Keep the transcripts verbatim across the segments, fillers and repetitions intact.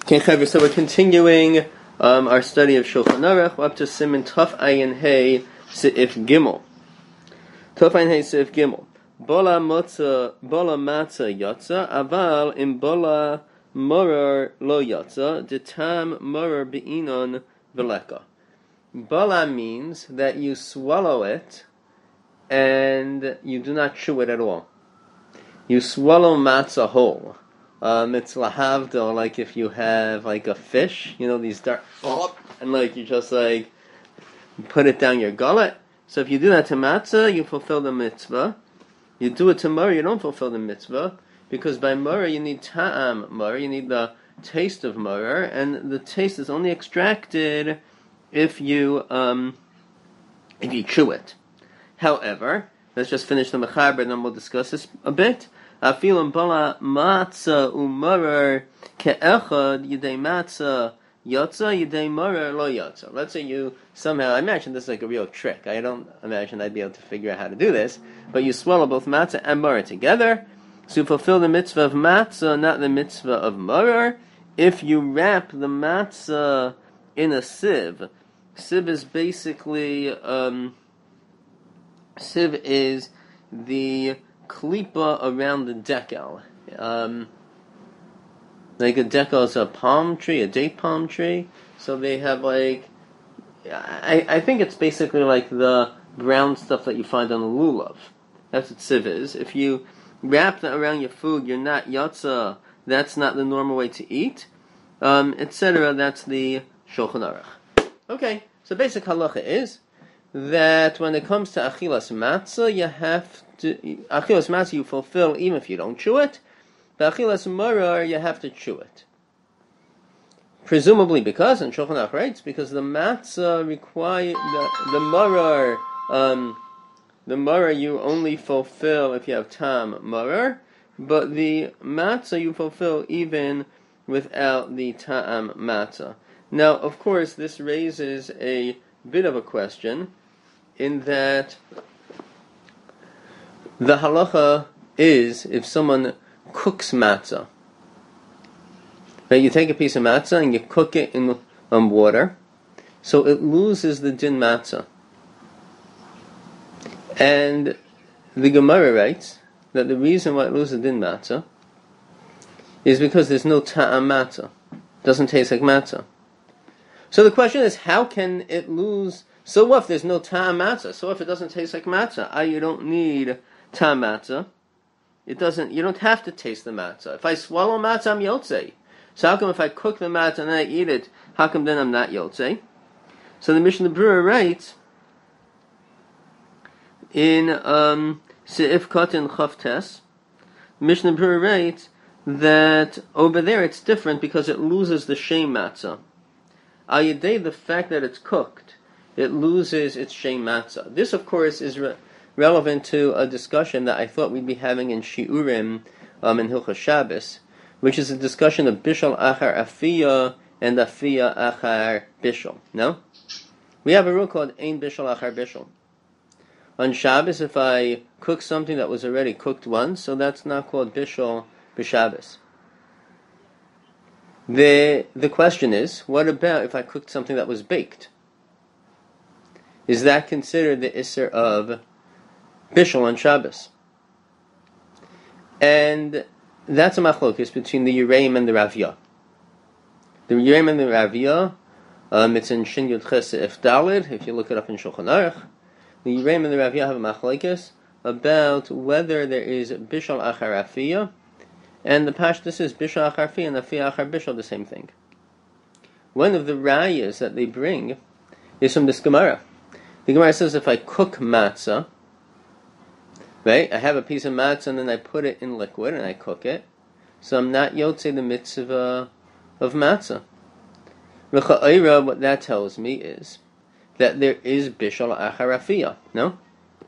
Okay, Chaver, so we're continuing um, our study of Shulchan Aruch. We're up to Siman Tuf Ayin Hey Seif Gimel. Tuf Ayin Hey Seif Gimel. Bola Motza, Bola Matza Yatza, Aval Im Bola Morar Lo Yatza, Detam Morar Be'inon Veleka. Bola means that you swallow it and you do not chew it at all. You swallow matzah whole. Um, it's lahavdil, like if you have like a fish, you know, these dark, and like you just like put it down your gullet. So if you do that to matzah, you fulfill the mitzvah. You do it to murah, you don't fulfill the mitzvah, because by murah you need ta'am murah, you need the taste of murah, and the taste is only extracted if you um, if you chew it. However, let's just finish the mechaber, and then we'll discuss this a bit. Afilim bala matzah umarer ke'echad yidei matzah yatza yidei marer lo yatza. Let's say you somehow, I imagine this is like a real trick. I don't imagine I'd be able to figure out how to do this, but you swallow both matzah and marer together, so you fulfill the mitzvah of matzah, not the mitzvah of marer. If you wrap the matzah in a sieve, sieve is basically, um, sieve is the klipa around the decal. Um, like a decal is a palm tree, a date palm tree. So they have like, I, I think it's basically like the brown stuff that you find on the lulav. That's what sieve is. If you wrap that around your food, you're not yatza. That's not the normal way to eat, um, et cetera. That's the Shulchan Aruch. Okay, so basic halacha is that when it comes to achilas matzah, you have to, achilas matzah you fulfill even if you don't chew it, but achilas marar you have to chew it. Presumably because, and Shulchan Aruch writes, because the matzah require, the, the marar, um, the marar you only fulfill if you have tam marar, but the matzah you fulfill even without the ta'am matzah. Now, of course, this raises a bit of a question, in that the halacha is if someone cooks matzah, right? You take a piece of matzah and you cook it in um, water, so it loses the din matzah. And the Gemara writes that the reason why it loses the din matzah is because there's no ta'am matzah. It doesn't taste like matzah. So the question is, how can it lose? So what if there's no ta'am matzah? So if it doesn't taste like matzah? Ah, you don't need ta'am matzah. It doesn't. You don't have to taste the matzah. If I swallow matzah, I'm yotzei. So how come if I cook the matzah and I eat it, how come then I'm not yotzei? So the Mishnah Berurah writes in um, Seif Katan Chaf Tes, Mishnah Berurah writes that over there it's different because it loses the shem matzah. Al yedei, the fact that it's cooked, it loses its shem matzah. This, of course, is re- relevant to a discussion that I thought we'd be having in Shiurim um, in Hilchos Shabbos, which is a discussion of Bishal Achar Afiyah and Afiyah Achar Bishal. No? We have a rule called Ein Bishal Achar Bishal. On Shabbos, if I cook something that was already cooked once, so that's not called Bishal B'Shabbos. The the question is, what about if I cooked something that was baked? Is that considered the Isser of Bishul on Shabbos? And that's a machlokes between the Yereim and the Raviyah. The Yereim and the Raviyah, um, it's in Shin Yud Ches If Dalid, if you look it up in Shulchan Aruch. The Yereim and the Raviyah have a machlokes about whether there is Bishul Achar Afiyah, and the Pashtus is Bishul Achar Afiyah and Afiyah Achar Bishul, the same thing. One of the rayas that they bring is from this Gemara. The Gemara says if I cook matzah, right, I have a piece of matzah and then I put it in liquid and I cook it, so I'm not yotzei the mitzvah of matzah. Recha'ira, what that tells me is that there is Bishul Achar Afiyah, no?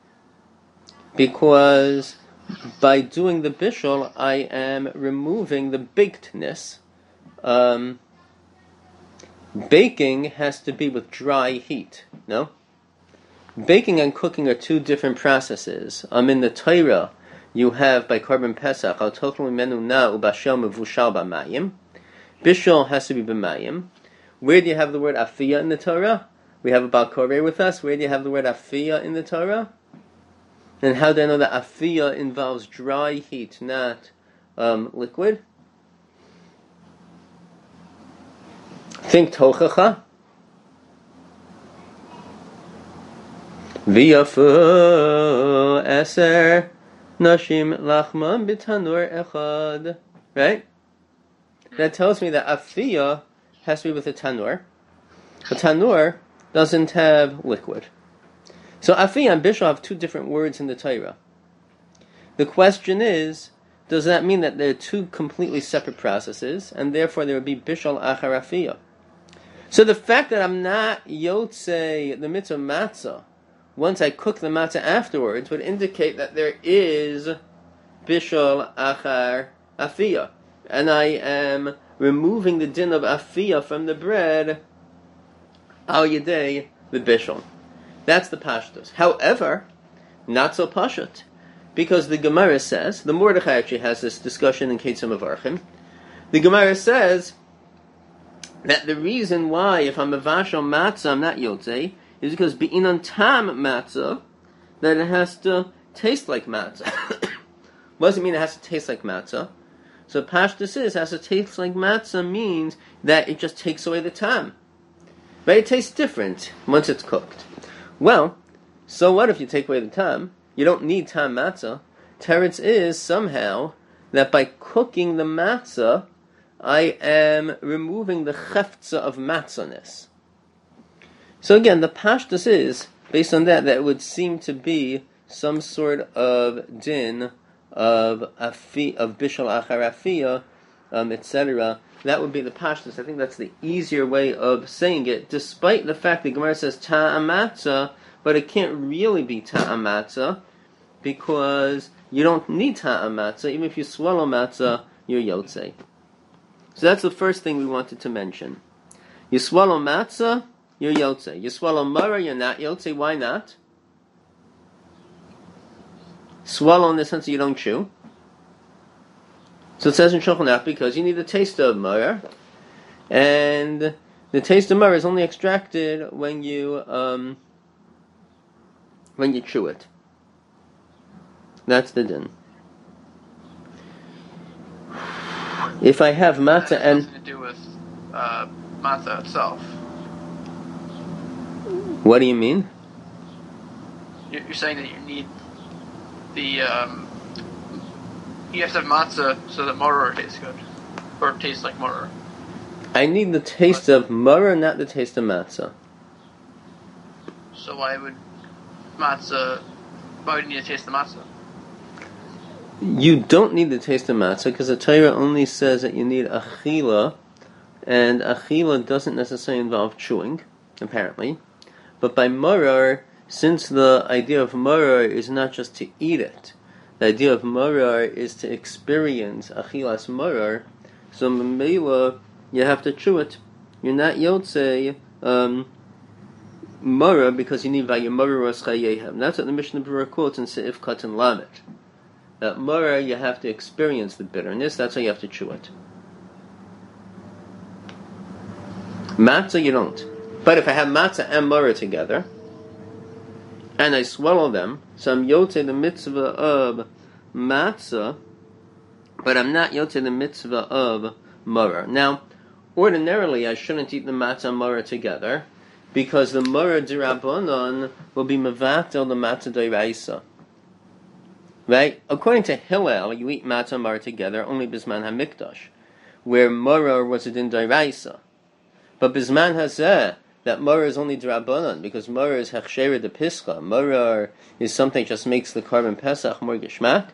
Because by doing the bishul, I am removing the bakedness. Um, baking has to be with dry heat, no? Baking and cooking are two different processes. Um, in the Torah, you have by Korban Pesach, al tochel mimenu na ubashel mevushal b'mayim, Bishul has to be b'mayim. Where do you have the word afiyah in the Torah? We have a Baal Koreh with us. Where do you have the word afiyah in the Torah? And how do I know that afiyah involves dry heat, not um, liquid? Think tochacha. V'yafu eser nashim lachman b'tanur echad. Right? That tells me that afiyah has to be with a tanur. A tanur doesn't have liquid. So afiyah and bishul have two different words in the Torah. The question is, does that mean that they're two completely separate processes, and therefore there would be bishul achar afiyah? So the fact that I'm not yotzei the mitzvah matzah once I cook the matzah afterwards would indicate that there is bishul achar afiyah, and I am removing the din of afiyah from the bread al yedei the bishul. That's the pashtus. However, not so pashut, because the Gemara says, the Mordechai actually has this discussion in Ketzim Avarchim. The Gemara says that the reason why, if I'm a vashal matzah, I'm not yotzei, is because be'inon tam matzah, that it has to taste like matzah. What does it mean it has to taste like matzah? So pashtus is, has to taste like matzah means that it just takes away the tam. But it tastes different once it's cooked. Well, so what if you take away the tam? You don't need tam matzah. Teretz is somehow that by cooking the matzah, I am removing the cheftza of matzah-ness. So again, the pashtus is, based on that, that it would seem to be some sort of din of afi, of bishul achar afiyah, um, et cetera. That would be the pashtus. I think that's the easier way of saying it, despite the fact that Gemara says ta'am matzah, but it can't really be ta'am matzah, because you don't need ta'am matzah. Even if you swallow matzah, you're yotzei. So that's the first thing we wanted to mention. You swallow matzah, you're yotzei. You swallow maror, you're not yotzei. Why not? Swallow in the sense that you don't chew. So it says in Shulchan Aruch because you need the taste of maror, and the taste of maror is only extracted when you um, when you chew it. That's the din. If I have matzah that has and nothing to do with uh, matzah itself. What do you mean? You're saying that you need the um, you have to have matzah so that maror tastes good, or tastes like maror. I need the taste of maror, not the taste of matzah. So why would matzah? Why would you need to taste the matzah? You don't need the taste of matzah because the Torah only says that you need achila, and achila doesn't necessarily involve chewing, apparently. But by maror, since the idea of maror is not just to eat it, the idea of maror is to experience achilas maror, so memela, you have to chew it. You're not yotzei um, maror because you need vayimara ras chayehem. That's what the Mishnah Berurah quotes in Seif Katan Lamed. That maror, you have to experience the bitterness, that's why you have to chew it. Matzah, you don't. But if I have matzah and maror together, and I swallow them, so I'm yotzei the mitzvah of matzah, but I'm not yotzei the mitzvah of maror. Now, ordinarily, I shouldn't eat the matzah and maror together, because the maror d'Rabbanan will be mevatel the matzah d'oraisa. Right? According to Hillel, you eat matzah and maror together only bisman hamikdash, where maror was a din d'oraisa. But bisman hazeh, that maror is only d'Rabbanan, because maror is hechsheira de pischa. Maror is something that just makes the carbon pesach more geshmak.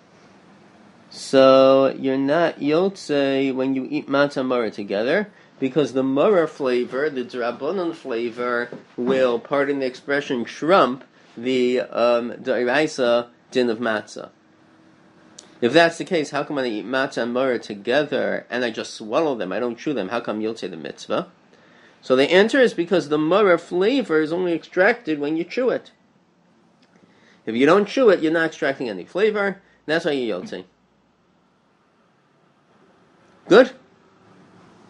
So you're not yotzei when you eat matzah and maror together, because the maror flavor, the d'Rabbanan flavor, will, pardon the expression, trump the um, d'oraisa din of matzah. If that's the case, how come when I eat matzah and maror together and I just swallow them, I don't chew them, how come yotzei the mitzvah? So the answer is because the maror flavor is only extracted when you chew it. If you don't chew it, you're not extracting any flavor. That's why you yotzei. Good?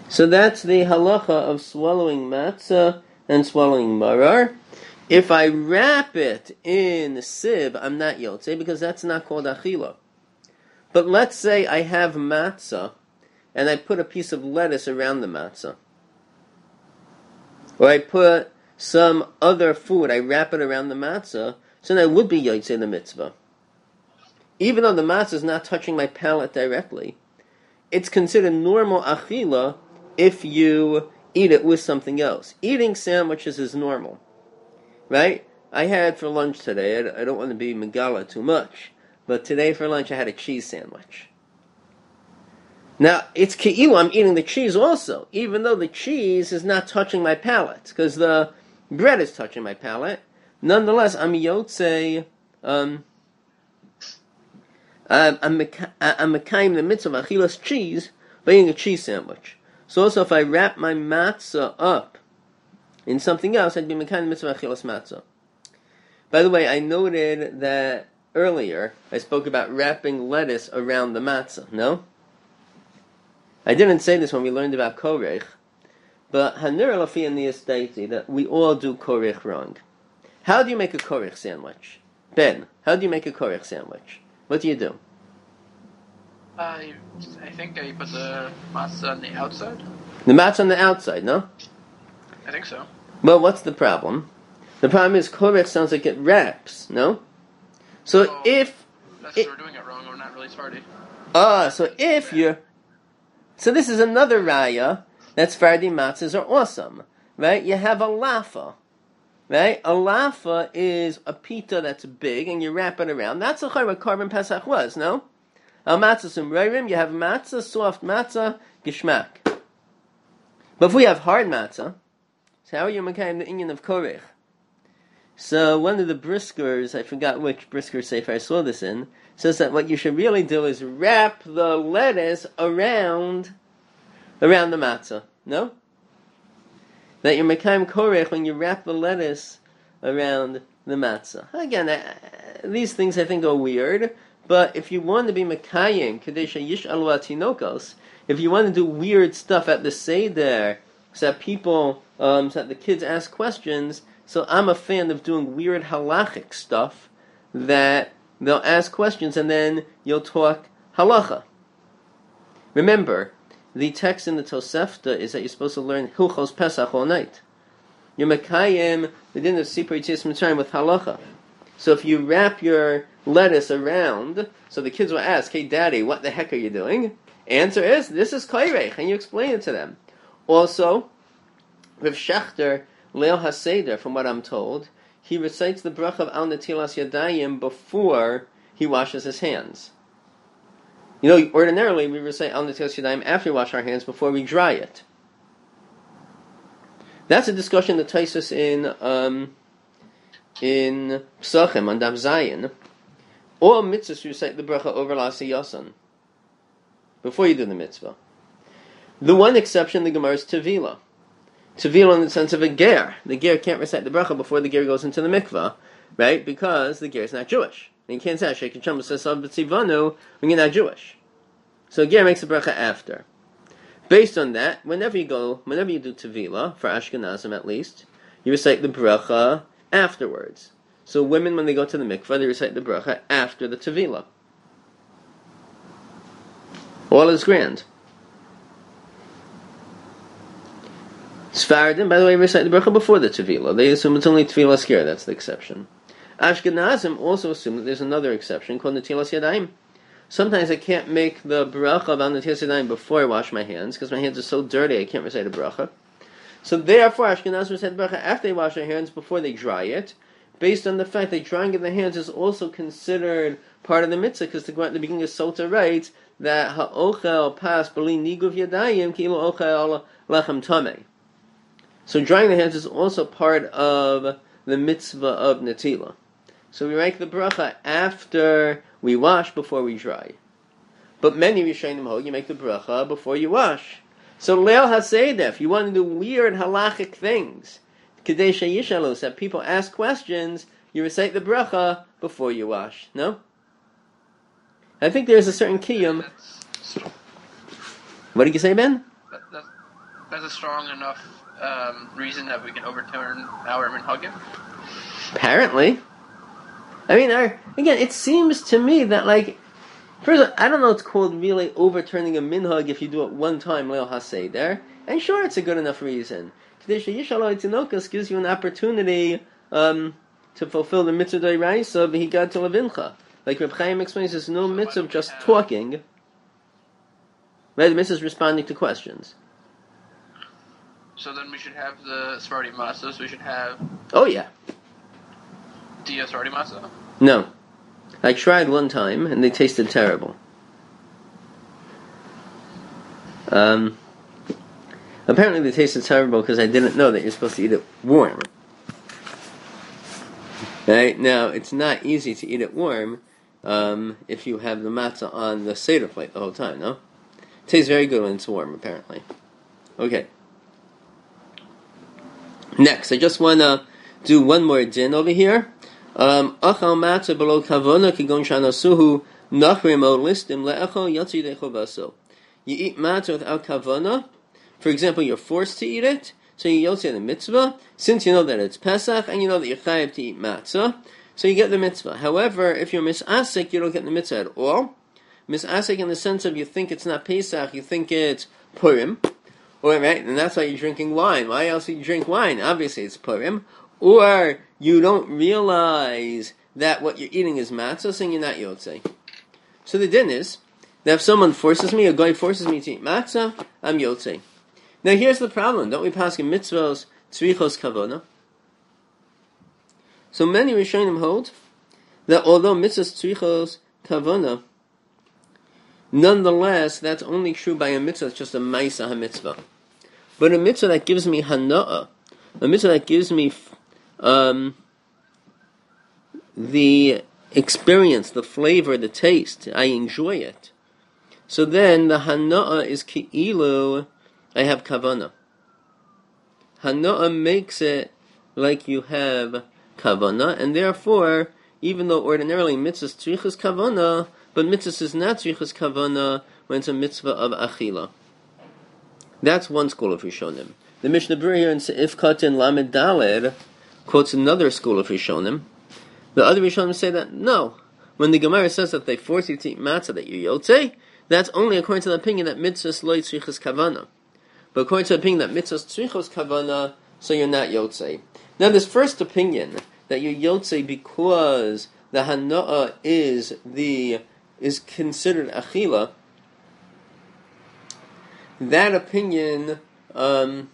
So that's the halacha of swallowing matzah and swallowing marar. If I wrap it in sib, I'm not yotze because that's not called achila. But let's say I have matzah and I put a piece of lettuce around the matzah. Or I put some other food, I wrap it around the matzah, so that would be yotze the mitzvah. Even though the matzah is not touching my palate directly, it's considered normal achila if you eat it with something else. Eating sandwiches is normal, right? I had for lunch today, I don't want to be megala too much, but today for lunch I had a cheese sandwich. Now, it's ke'ilu, I'm eating the cheese also, even though the cheese is not touching my palate, because the bread is touching my palate. Nonetheless, I'm yotze, um, I'm, I'm, I'm mekayim the mitzvah of achilas cheese by eating a cheese sandwich. So also, if I wrap my matzah up in something else, I'd be mekayim the mitzvah of achilas matzah. By the way, I noted that earlier I spoke about wrapping lettuce around the matzah, no? I didn't say this when we learned about korech, but hanir lafi in the estate that we all do korech wrong. How do you make a korech sandwich? Ben, how do you make a korech sandwich? What do you do? I, I think I put the matzah on the outside. The matzah on the outside, no? I think so. Well, what's the problem? The problem is korech sounds like it wraps, no? So well, if... That's it, we're doing it wrong, we're not really Sephardi. Ah, so if you're... So this is another raya that Sephardi matzahs are awesome, right? You have a lafa, right? A lafa is a pita that's big, and you wrap it around. That's a what Korban Pesach was, no? Al matzah sumreirim, you have matzah, soft matzah, gishmak. But if we have hard matzah, so how are you making the inyan of korech? So one of the briskers, I forgot which brisker sefer I saw this in, says that what you should really do is wrap the lettuce around around the matzah. No? That you're mekayim korech when you wrap the lettuce around the matzah. Again, uh, these things I think are weird, but if you want to be mekayim, kadesha yish alu atinokos, if you want to do weird stuff at the seder, so that people, um, so that the kids ask questions, so I'm a fan of doing weird halachic stuff that they'll ask questions and then you'll talk halacha. Remember, the text in the Tosefta is that you're supposed to learn Hilchos Pesach all night. You're mekayim the din of Sipur Yetzias Mitzrayim with halacha. So if you wrap your lettuce around, so the kids will ask, "Hey, Daddy, what the heck are you doing?" Answer is, "This is koirech," and you explain it to them. Also, Rav Shachter Leil HaSeder, from what I'm told, he recites the bracha of Al Netilas Yadayim before he washes his hands. You know, ordinarily we recite Al Netilas Yadayim after we wash our hands, before we dry it. That's a discussion that takes us in um, in Psachim on Daf Zayin. All mitzvahs you recite the bracha over Lasi Yasan before you do the mitzvah. The one exception, the Gemara, is Tevila. Tevila in the sense of a ger. The ger can't recite the bracha before the ger goes into the mikvah, right? Because the ger is not Jewish. And you can't say Sheikh Chum says B'tzivanu when you're not Jewish. So a ger makes the bracha after. Based on that, whenever you go, whenever you do Tevila, for Ashkenazim at least, you recite the bracha afterwards. So women, when they go to the mikvah, they recite the bracha after the Tevila. All is grand. Sfaradim, by the way, recite the bracha before the Tevila. They assume it's only Tevila Skir, that's the exception. Ashkenazim also assume that there's another exception called Netilas Yadayim. Sometimes I can't make the bracha of Netilas Yadayim before I wash my hands, because my hands are so dirty I can't recite a bracha. So therefore, Ashkenazim recite the bracha after they wash their hands, before they dry it, based on the fact that drying of the hands is also considered part of the mitzvah, because the Gemara at the beginning of Sota writes that ha'ochel pas b'li niguv yadayim ki'ilo ochel lechem tamei. So drying the hands is also part of the mitzvah of Netila. So we make the bracha after we wash, before we dry. But many Rishonim hold you make the bracha before you wash. So Leil HaSeder, if you want to do weird halachic things, Kedei Sheyishalos, that people ask questions, you recite the bracha before you wash. No? I think there's a certain kiyum. What did you say, Ben? That, that, that's a strong enough um, reason that we can overturn our minhagim? Apparently. I mean, our, again, it seems to me that, like, first of all, I don't know it's called really overturning a minhag if you do it one time, Leil HaSeder. And sure, it's a good enough reason. Kedei Yishaloi Tinokas gives you an opportunity um, to fulfill the mitzvah d'oraisa of V'higat Levincha. Like Reb Chaim explains, there's no mitzvah of just talking. Right, the mitzvah is responding to questions. So then we should have the Sephardi matzahs. We should have. Oh yeah. Do you have Sephardi matzah? No, I tried one time and they tasted terrible. Um, apparently they tasted terrible because I didn't know that you're supposed to eat it warm. Right now, it's not easy to eat it warm um, if you have the matzah on the Seder plate the whole time. No, it tastes very good when it's warm. Apparently. Okay. Next, I just want to do one more din over here. Um, Achal matzah below kavona kigon shanasuhu nachrim o listim le'echo yatsi decho baso. You eat matzah without kavona. For example, you're forced to eat it, so you yotzi the mitzvah, since you know that it's Pesach, and you know that you're chayav to eat matzah, so you get the mitzvah. However, if you're misasik, you don't get the mitzvah at all. Misasik in the sense of you think it's not Pesach, you think it's Purim. Or, right, and that's why you're drinking wine. Why else would you drink wine? Obviously, it's Purim. Or you don't realize that what you're eating is matzah, so you're not yotzei. So the din is that if someone forces me, a guy forces me to eat matzah, I'm yotzei. Now here's the problem. Don't we pass in mitzvos tzrichos kavona? So many Rishonim hold that although mitzvos tzrichos kavona, nonetheless, that's only true by a mitzvah, it's just a ma'isa ha-mitzvah. But a mitzvah that gives me hana'ah, a mitzvah that gives me um, the experience, the flavor, the taste, I enjoy it. So then the hana'ah is ki'ilu, I have kavanah. Hana'ah makes it like you have kavanah, and therefore, even though ordinarily mitzvah tzrichas kavanah, but mitzvah is not tzrichas kavanah when it's a mitzvah of achila. That's one school of Rishonim. The Mishnah Berurah here in Seif Katan Lamed Daled quotes another school of Rishonim. The other Rishonim say that no, when the Gemara says that they force you to eat matzah that you yotzei, that's only according to the opinion that mitzvah lo tzrichas kavanah. But according to the opinion that mitzvah tzrichos kavanah, so you're not yotzei. Now this first opinion that you're yotzei because the hana'ah is the is considered achila, that opinion, um,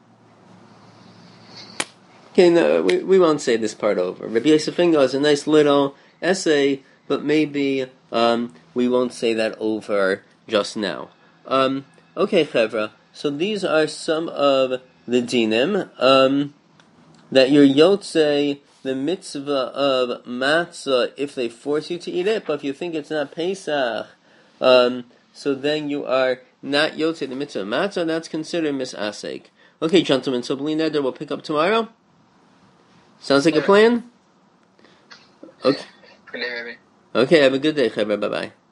okay, no, we, we won't say this part over. Rabbi Yosef Fingal has a nice little essay, but maybe um, we won't say that over just now. Um, okay, Chevra, so these are some of the dinim, um, that you're yotzei the mitzvah of matzah if they force you to eat it, but if you think it's not Pesach, um, so then you are not yotzei the mitzvah of matzah, that's considered misasek. Okay, gentlemen, so B'li Neder we'll pick up tomorrow. Sounds like a plan? Okay. Okay, have a good day, Chevra. Bye-bye.